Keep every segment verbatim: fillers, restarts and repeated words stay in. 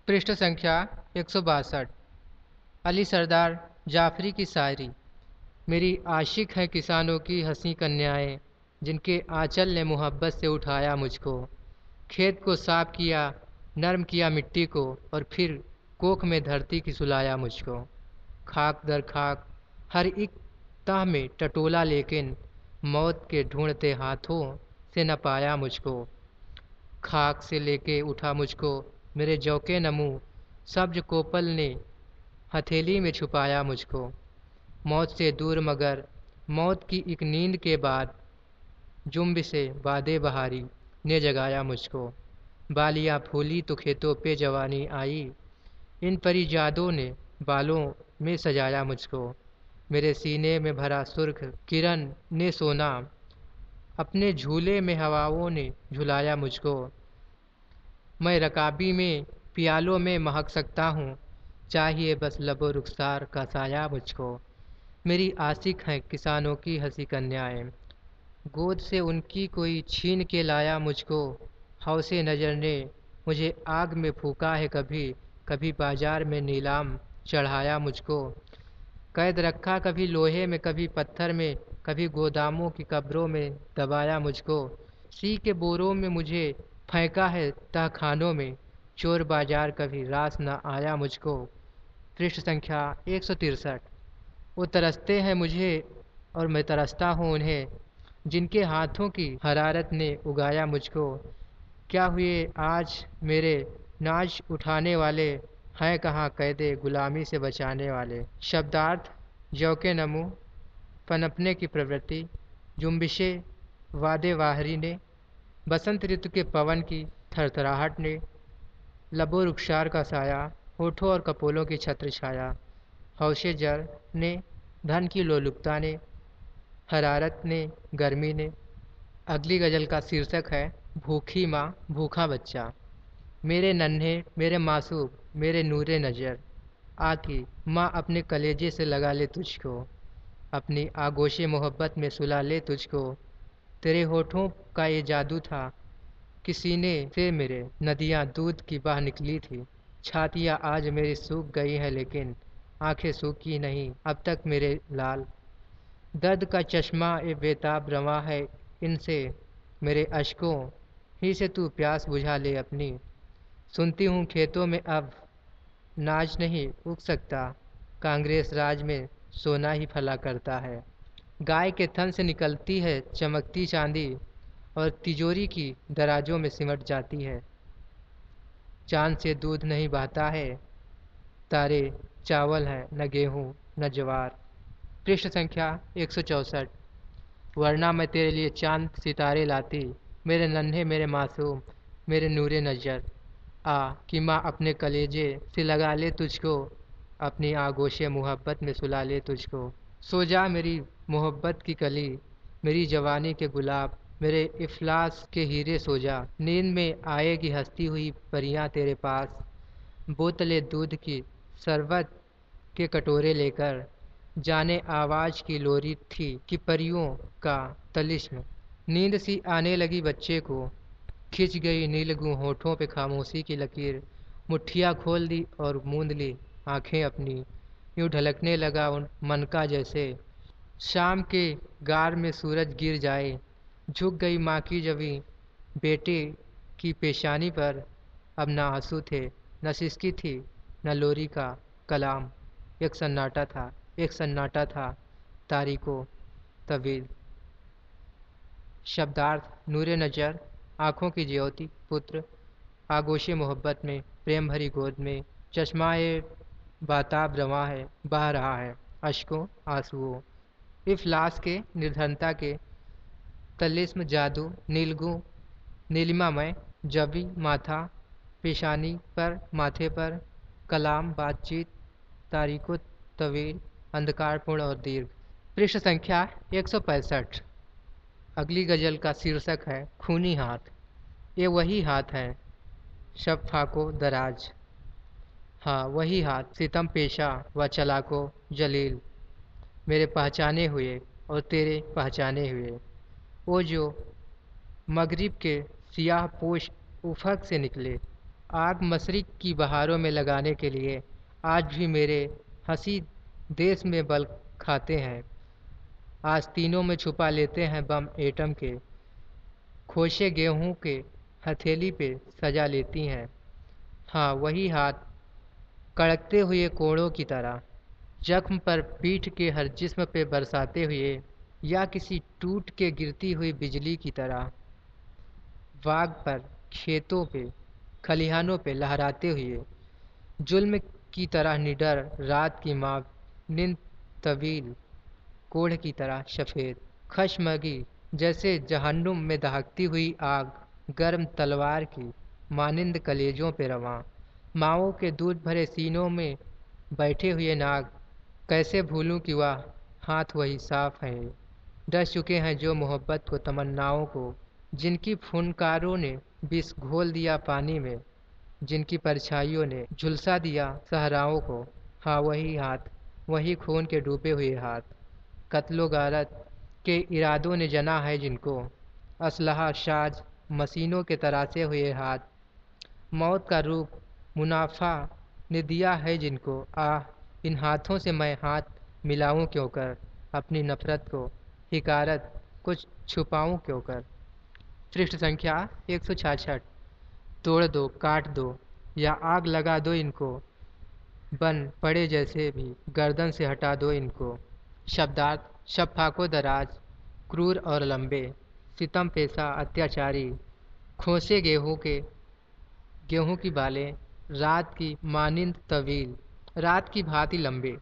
पृष्ठ संख्या एक सौ बासठ। अली सरदार जाफरी की शायरी। मेरी आशिक हैं किसानों की हंसी कन्याएं, जिनके आंचल ने मोहब्बत से उठाया मुझको। खेत को साफ किया, नर्म किया मिट्टी को, और फिर कोख में धरती की सुलाया मुझको। खाक दर खाक हर एक तह में टटोला, लेकिन मौत के ढूंढते हाथों से न पाया मुझको। खाक से लेके उठा मुझको मेरे जौके नमू, सब्ज कोपल ने हथेली में छुपाया मुझको। मौत से दूर मगर मौत की एक नींद के बाद जुम्ब से बादे बहारी ने जगाया मुझको। बालियाँ फूली तो खेतों पे जवानी आई, इन परिजादों ने बालों में सजाया मुझको। मेरे सीने में भरा सुर्ख किरण ने सोना, अपने झूले में हवाओं ने झुलाया मुझको। मैं रकाबी में प्यालों में महक सकता हूँ, चाहिए बस लबो रुखसार का साया मुझको। मेरी आशिक हैं किसानों की हंसी कन्याएं, गोद से उनकी कोई छीन के लाया मुझको। हौसे नज़र ने मुझे आग में फूका है, कभी कभी बाजार में नीलाम चढ़ाया मुझको। कैद रखा कभी लोहे में, कभी पत्थर में, कभी गोदामों की कब्रों में दबाया मुझको। सी के बोरों में मुझे फेंका है तहखानों में, चोर बाजार कभी रास न आया मुझको। पृष्ठ संख्या एक सौ तिरसठ। वो तरसते हैं मुझे और मैं तरसता हूँ उन्हें, जिनके हाथों की हरारत ने उगाया मुझको। क्या हुए आज मेरे नाज उठाने वाले, हैं कहाँ कैदे गुलामी से बचाने वाले। शब्दार्थ: जौके नमू, पनपने की प्रवृत्ति। जुम्बिशे वादे वाहरी ने, बसंत ऋतु के पवन की थरथराहट ने। लबो रुखसार का साया, होठों और कपोलों की छत्र छाया। हौशे जर ने, धन की लोलुपता ने। हरारत ने, गर्मी ने। अगली गज़ल का शीर्षक है भूखी माँ भूखा बच्चा। मेरे नन्हे मेरे मासूम मेरे नूरे नज़र, आकी माँ अपने कलेजे से लगा ले तुझको, अपनी आगोशे मोहब्बत में सुला ले तुझको। तेरे होठों का ये जादू था कि सीने से मेरे नदियाँ दूध की बह निकली थी। छातियाँ आज मेरी सूख गई हैं, लेकिन आंखें सूखी नहीं अब तक मेरे लाल। दर्द का चश्मा ए बेताब रवा है इनसे, मेरे अश्कों ही से तू प्यास बुझा ले अपनी। सुनती हूँ खेतों में अब नाज नहीं उग सकता, कांग्रेस राज में सोना ही फला करता है। गाय के थन से निकलती है चमकती चांदी, और तिजोरी की दराजों में सिमट जाती है। चांद से दूध नहीं बहता है, तारे चावल हैं न गेहूँ न ज्वार। पृष्ठ संख्या एक सौ चौंसठ। वरना मैं तेरे लिए चांद सितारे लाती, मेरे नन्हे मेरे मासूम मेरे नूरे नज़र। आ कि माँ अपने कलेजे से लगा ले तुझको, अपनी आगोशे मोहब्बत में सुला ले तुझको। सो जा मेरी मोहब्बत की कली, मेरी जवानी के गुलाब, मेरे इफलास के हीरे सो जा। नींद में आएगी हंसती हुई परियां तेरे पास, बोतले दूध की शरबत के कटोरे लेकर। जाने आवाज की लोरी थी कि परियों का तलिस्म। नींद सी आने लगी बच्चे को, खिंच गई नीलगू होठों पे खामोशी की लकीर। मुट्ठियाँ खोल दी और मूंद ली आंखें अपनी, यूँ ढलकने लगा उन मन का जैसे शाम के गार में सूरज गिर जाए। झुक गई माँ की जबी बेटे की पेशानी पर, अब न आंसू थे न सिसकी थी न लोरी का कलाम। एक सन्नाटा था एक सन्नाटा था तारीको तवील। शब्दार्थ: नूरे नज़र, आँखों की ज्योति, पुत्र। आगोशे मोहब्बत में, प्रेम भरी गोद में। चश्माए बाताब रवां है, बह रहा है अश्कों आंसुओं। इफलास के, निर्धनता के, तलिस्म जादू, नीलगू नीलिमामय, जबी माथा, पेशानी पर माथे पर, कलाम बातचीत, तारीको तवील अंधकारपूर्ण और दीर्घ। पृष्ठ संख्या एक सौ पैंसठ। अगली गज़ल का शीर्षक है खूनी हाथ। ये वही हाथ हैं शब फाको दराज, हाँ वही हाथ सितम पेशा व चलाको जलील, मेरे पहचाने हुए और तेरे पहचाने हुए। वो जो मगरिब के सियाह पोश उफक से निकले, आग मशरिक़ की बहारों में लगाने के लिए आज भी मेरे हंसी देश में बल खाते हैं। आस्तीनों में छुपा लेते हैं बम एटम के, खोशे गेहूं के हथेली पे सजा लेती हैं। हाँ, वही हाथ कड़कते हुए कोड़ों की तरह जख्म पर पीठ के हर जिस्म पे बरसाते हुए, या किसी टूट के गिरती हुई बिजली की तरह वाग पर, खेतों पे, खलिहानों पे लहराते हुए, जुल्म की तरह निडर रात की मानिंद तवील कोढ़ की तरह सफ़ेद खशमगी, जैसे जहन्नुम में दहकती हुई आग गर्म तलवार की मानिंद कलेजों पे रवां। माओं के दूध भरे सीनों में बैठे हुए नाग, कैसे भूलूं कि वह हाथ वही साफ है। डस चुके हैं जो मोहब्बत को, तमन्नाओं को, जिनकी फुनकारों ने विष घोल दिया पानी में, जिनकी परछाइयों ने झुलसा दिया सहराओं को। हाँ, वही हाथ, वही खून के डूबे हुए हाथ, कत्लो गारत के इरादों ने जना है जिनको, असलहा साज मशीनों के तरासे हुए हाथ, मौत का रूप मुनाफा ने दिया है जिनको। आह, इन हाथों से मैं हाथ मिलाऊं क्यों कर, अपनी नफरत को, हिकारत कुछ छुपाऊं क्यों कर। पृष्ठ संख्या एक सौ छियासठ। तोड़ दो, काट दो या आग लगा दो इनको, बन पड़े जैसे भी गर्दन से हटा दो इनको। शब्दार्थ: शब दराज, क्रूर और लंबे, सितम पेशा अत्याचारी, खोसे गेहूं के गेहूं की बालें, रात की मानिंद तवील, रात की भांति लंबे,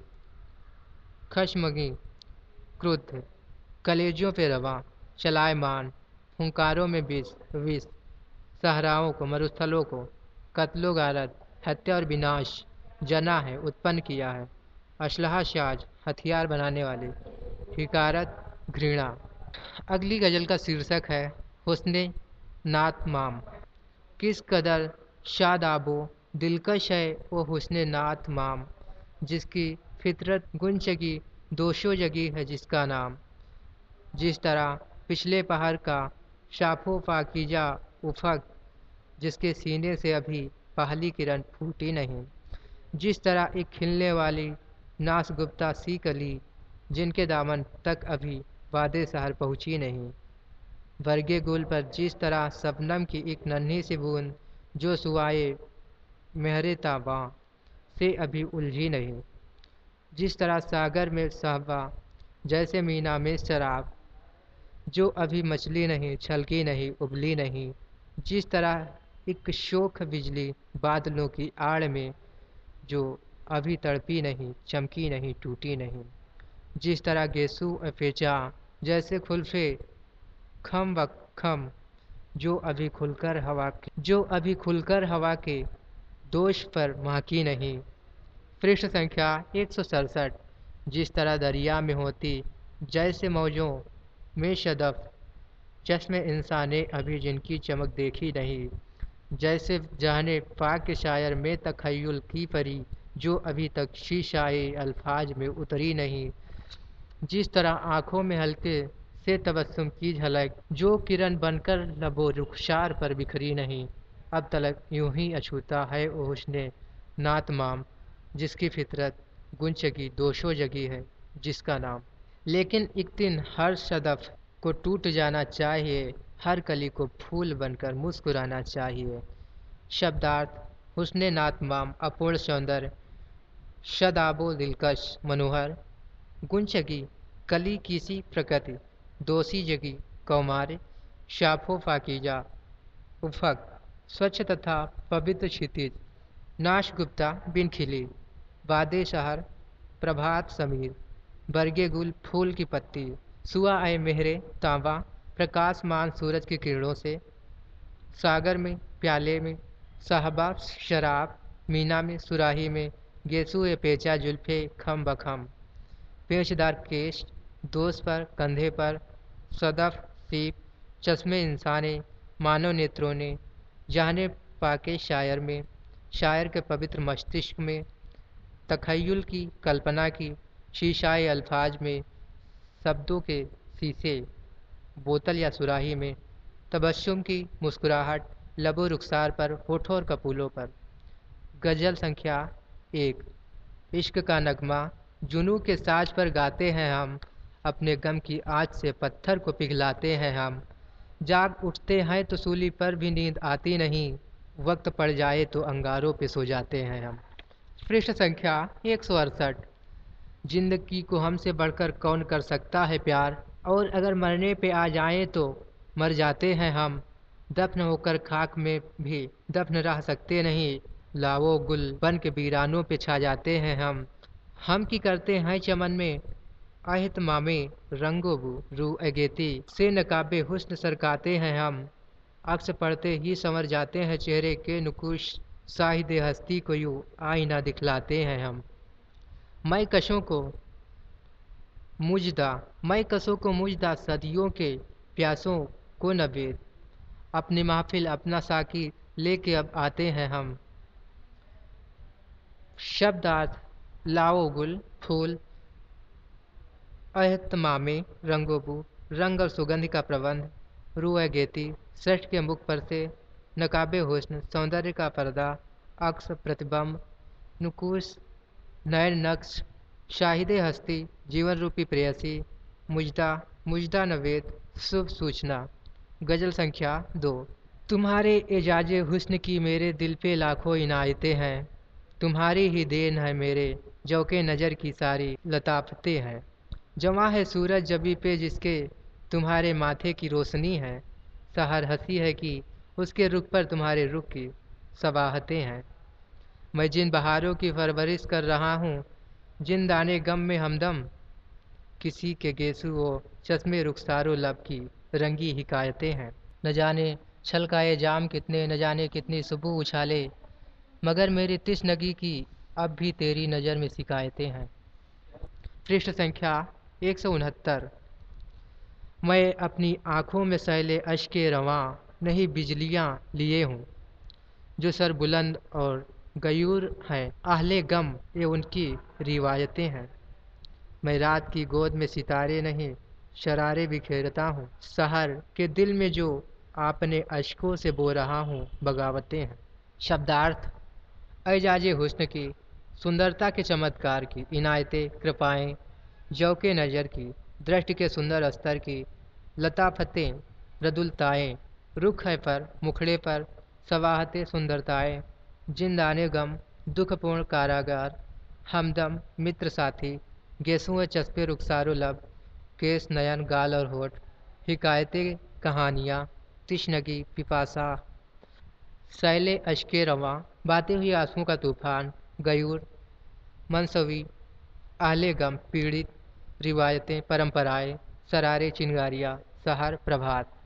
खशमगी, क्रुद्ध, कलेजों पे रवां, चलायमान, हुंकारों में विष विष, सहराओं को, मरुस्थलों को, कत्लो गारत, हत्या और विनाश, जना है, उत्पन्न किया है। असलहा साज, हथियार बनाने वाले, हिकारत, घृणा। अगली गज़ल का शीर्षक है हुस्ने नात माम। किस कदर शादाबो दिलकश है वो हुस्ने नात माम, जिसकी फितरत गुंचगी दोशो जगी है जिसका नाम। जिस तरह पिछले पहर का शाफो फाकीजा उफक, जिसके सीने से अभी पहली किरण फूटी नहीं। जिस तरह एक खिलने वाली नासगुप्ता सी कली, जिनके दामन तक अभी वादे सहर पहुंची नहीं। बरगे गुल पर जिस तरह शबनम की एक नन्ही सी बूंद, जो सुआए मेहरे ताबा से अभी उलझी नहीं। जिस तरह सागर में साहबा, जैसे मीना में शराब, जो अभी मछली नहीं, छलकी नहीं, उबली नहीं। जिस तरह एक शोख बिजली बादलों की आड़ में, जो अभी तड़पी नहीं, चमकी नहीं, टूटी नहीं। जिस तरह गेसू अफेजा, जैसे खुल्फे खम व खम, जो अभी खुलकर हवा के जो अभी खुलकर हवा के दोष पर महकी नहीं। पृष्ठ संख्या एक सौ सड़सठ। जिस तरह दरिया में होती जैसे मौजों में शदफ, चश्मे इंसाने अभी जिनकी चमक देखी नहीं। जैसे जहने पाक के शायर में तखय्युल की परी, जो अभी तक शीशाए अल्फाज में उतरी नहीं। जिस तरह आँखों में हल्के से तबस्सुम की झलक, जो किरण बनकर लबो रुखसार पर बिखरी नहीं। अब तलक यूं ही अछूता है वो हुस्ने नात माम, जिसकी फितरत गुंचगी दोशो जगी है जिसका नाम। लेकिन एक दिन हर सदफ को टूट जाना चाहिए, हर कली को फूल बनकर मुस्कुराना चाहिए। शब्दार्थ: हुस्ने नात माम अपूर्ण सौंदर्य, शदाबो दिलकश मनोहर, गुंचगी कली किसी प्रकृति, दोषी जगी कौमार, शाफो फाकीजा उफक स्वच्छ तथा पवित्र क्षितिज, नाशगुप्ता बिन खिली, वादे शहर प्रभात समीर, बरगे गुल फूल की पत्ती, सुआ आए मेहरे तांबा प्रकाशमान सूरज की किरणों से, सागर में प्याले में साहबा शराब, मीना में सुराही में गेसू ए पेचा जुल्फे खम बखम, पेचदार केश दोष पर कंधे पर, सदफ सीप, चश्मे इंसाने मानव नेत्रों ने, जाने पाके शायर में, शायर के पवित्र मस्तिष्क में, तखय्युल की कल्पना की शीशाए अल्फाज में, शब्दों के शीशे बोतल या सुराही में, तबस्सुम की मुस्कुराहट लबो रुखसार पर, होठों और कपूलों पर। गज़ल संख्या एक। इश्क का नगमा जुनू के साज पर गाते हैं हम, अपने गम की आग से पत्थर को पिघलाते हैं हम। जाग उठते हैं तो सूली पर भी नींद आती नहीं, वक्त पड़ जाए तो अंगारों पे सो जाते हैं हम। पृष्ठ संख्या एक सौ अड़सठ। जिंदगी को हमसे बढ़कर कौन कर सकता है प्यार, और अगर मरने पे आ जाएं तो मर जाते हैं हम। दफन होकर खाक में भी दफन रह सकते नहीं, लावो गुल बन के वीरानों पे छा जाते हैं हम। हम की करते हैं चमन में अहतमामे रंगो बू रू अगेती से नकाबे हुस्न सरकाते हैं हम। अक्स पढ़ते ही संवर जाते हैं चेहरे के नुकुश, साहिद हस्ती को यूं आईना दिखलाते हैं हम। मैं कशों को मुजदा मैं कसों को मुजदा सदियों के प्यासों को नवेद, अपनी महफिल अपना साकी लेके अब आते हैं हम। शब्दार्थ लाओ गुल फूल, अहतमामे रंगोबू रंग और सुगंध का प्रबंध, रूह गेती सृष्टि के मुख पर से, नकाबे हुस्न सौंदर्य का पर्दा, अक्स प्रतिबंब, नुकूस नयन नक्श, शाहिदे हस्ती जीवन रूपी प्रेयसी, मुजदा मुजदा नवेद शुभ सूचना। गज़ल संख्या दो। तुम्हारे एजाजे हुस्न की मेरे दिल पे लाखों इनायतें हैं, तुम्हारी ही देन है मेरे जौके नज़र की सारी लताफतें हैं। जवां है सूरज जबी पे जिसके तुम्हारे माथे की रोशनी है, सहर हंसी है कि उसके रुख पर तुम्हारे रुख की सबाहतें हैं। मैं जिन बहारों की परवरिश कर रहा हूँ, जिन दाने गम में हमदम, किसी के गेसू वो चश्मे रुखसारो लब की रंगी हिकायतें हैं। न जाने छलकाए जाम कितने, न जाने कितनी सुबह उछाले, मगर मेरी तिश्नगी की अब भी तेरी नज़र में शिकायतें हैं। पृष्ठ संख्या एक सौ उनहत्तर। मैं अपनी आँखों में सैले अश्के रवां नहीं बिजलियाँ लिए हूँ, जो सर बुलंद और गयूर हैं आहले गम ये उनकी रिवायतें हैं। मैं रात की गोद में सितारे नहीं शरारे बिखेरता हूँ, सहर के दिल में जो आपने अश्कों से बो रहा हूँ बगावतें हैं। शब्दार्थ एजाजे हुस्न की सुंदरता के चमत्कार की, इनायतें कृपाएँ जौके नज़र की दृष्टि के सुंदर स्तर की, लताफतें मृदुलताएँ रुख है पर मुखड़े पर सवाहते सुंदरताएँ, जिंदाने गम दुखपूर्ण कारागार, हमदम मित्र साथी, गेसुए चस्पे रुखसारो लब, केस नयन गाल और होठ, हिकायतें कहानियाँ, तिश्नगी पिपासा, सैले अश्के रवां बातें हुई आंसुओं का तूफान, गयूर मनसवी आहले गम पीड़ित, रिवायतें परंपराएं, सरारे चिंगारियाँ, सहर प्रभात।